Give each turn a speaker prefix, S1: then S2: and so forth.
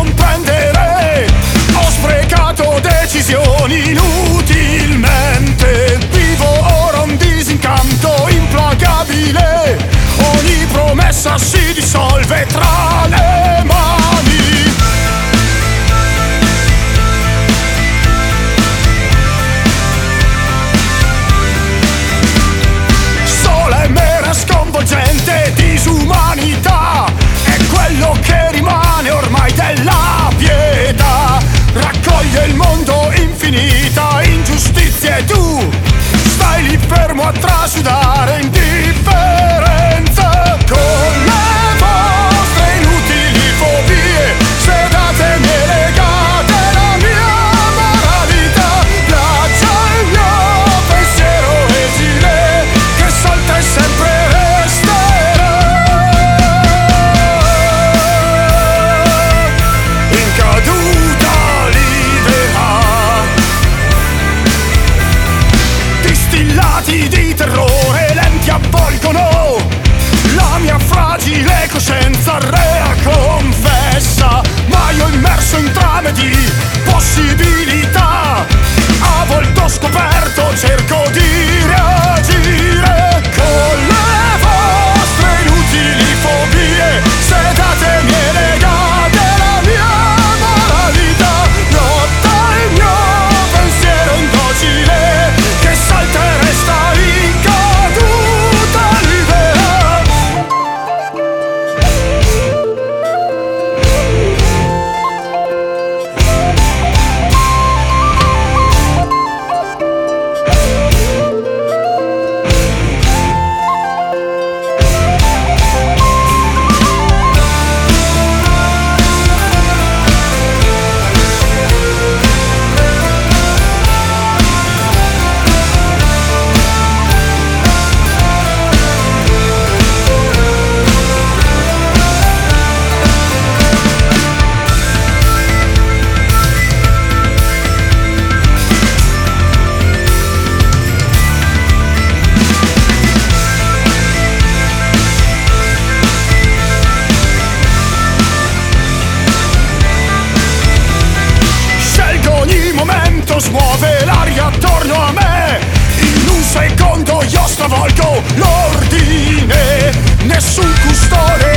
S1: comprendere. Ho sprecato decisioni inutilmente. Vivo ora un disincanto implacabile. Ogni promessa si dissolve tra le mani. Sola e mera sconvolgente disumanità è quello che rimane ormai della pietà. Raccoglie il mondo infinita ingiustizie e tu stai lì fermo a trasudare indifferenza. Con le vostre inutili fobie sedatemi e legate la mia moralità. Piazza il mio pensiero esile che salta e sempre resterà. In caduta libera, distillati di terrore lenti avvolgono la mia fragile coscienza rea confessa. Ma io immerso in trame di possibilità, a volto scoperto cerco di reagire. Con le vostre inutili fobie sedatemi e legate la mia moralità. Lotta il mio pensiero indocile che salta e resta in caduta libera. Smuove l'aria attorno a me. In un secondo io stravolgo l'ordine. Nessun custode